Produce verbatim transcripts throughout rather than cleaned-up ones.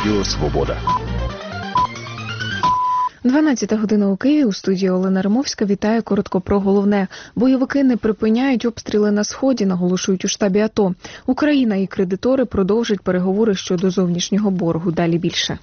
Радіо Свобода. дванадцята година у Києві, у студії Олена Римовська. Вітаю. Коротко про головне. Бойовики не припиняють обстріли на Сході, наголошують у штабі АТО. Україна і кредитори продовжать переговори щодо зовнішнього боргу. Далі більше.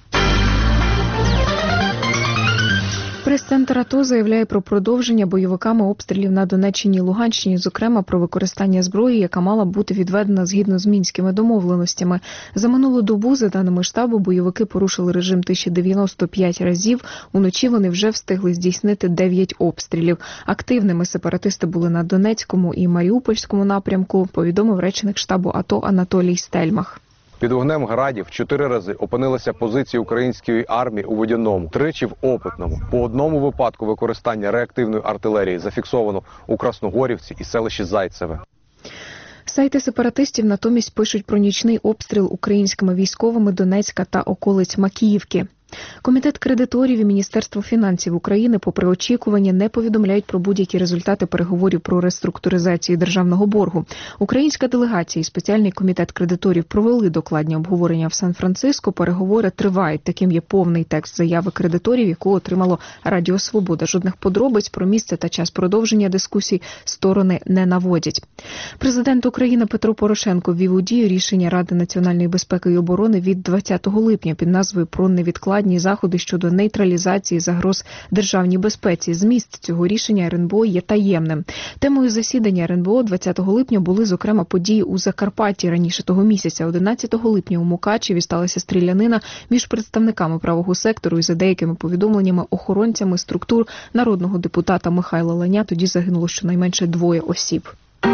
Прес-центр АТО заявляє про продовження бойовиками обстрілів на Донеччині і Луганщині, зокрема про використання зброї, яка мала бути відведена згідно з мінськими домовленостями. За минулу добу, за даними штабу, бойовики порушили режим тиші дев'яносто п'ять разів. Уночі вони вже встигли здійснити дев'ять обстрілів. Активними сепаратисти були на Донецькому і Маріупольському напрямку, повідомив речник штабу АТО Анатолій Стельмах. Під вогнем градів чотири рази опинилися позиції української армії у Водяному, тричі в Опитному. По одному випадку використання реактивної артилерії зафіксовано у Красногорівці і селищі Зайцеве. Сайти сепаратистів натомість пишуть про нічний обстріл українськими військовими Донецька та околиць Макіївки. Комітет кредиторів і Міністерство фінансів України, попри очікування, не повідомляють про будь-які результати переговорів про реструктуризацію державного боргу. Українська делегація і спеціальний комітет кредиторів провели докладні обговорення в Сан-Франциско. Переговори тривають. Таким є повний текст заяви кредиторів, яку отримало Радіо Свобода. Жодних подробиць про місце та час продовження дискусій сторони не наводять. Президент України Петро Порошенко ввів у дію рішення Ради національної безпеки і оборони від двадцятого липня під назвою «Про невідкладні заходи щодо нейтралізації загроз державній безпеці». Зміст цього рішення РНБО є таємним. Темою засідання РНБО двадцятого липня були, зокрема, події у Закарпатті раніше того місяця. одинадцятого липня у Мукачеві сталася стрілянина між представниками правого сектору і, за деякими повідомленнями, охоронцями структур народного депутата Михайла Ланя. Тоді загинуло щонайменше двоє осіб.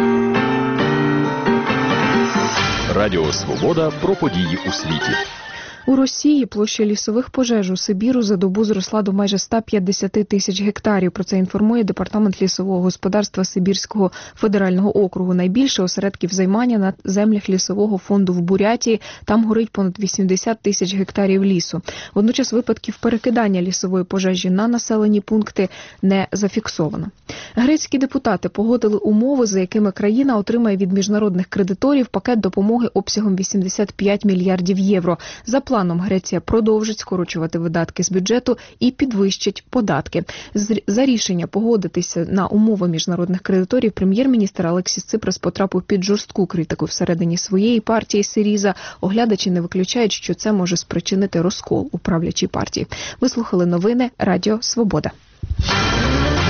Радіо Свобода про події у світі. У Росії площа лісових пожеж у Сибіру за добу зросла до майже ста п'ятдесяти тисяч гектарів. Про це інформує Департамент лісового господарства Сибірського федерального округу. Найбільше осередків займання на землях лісового фонду в Бурятії. Там горить понад вісімдесят тисяч гектарів лісу. Водночас випадків перекидання лісової пожежі на населені пункти не зафіксовано. Грецькі депутати погодили умови, за якими країна отримає від міжнародних кредиторів пакет допомоги обсягом вісімдесят п'ять мільярдів євро. За планом Греція продовжить скорочувати видатки з бюджету і підвищить податки. За рішення погодитися на умови міжнародних кредиторів прем'єр-міністр Алексіс Ципрас потрапив під жорстку критику всередині своєї партії Сиріза. Оглядачі не виключають, що це може спричинити розкол у правлячій партії. Ви слухали новини Радіо Свобода.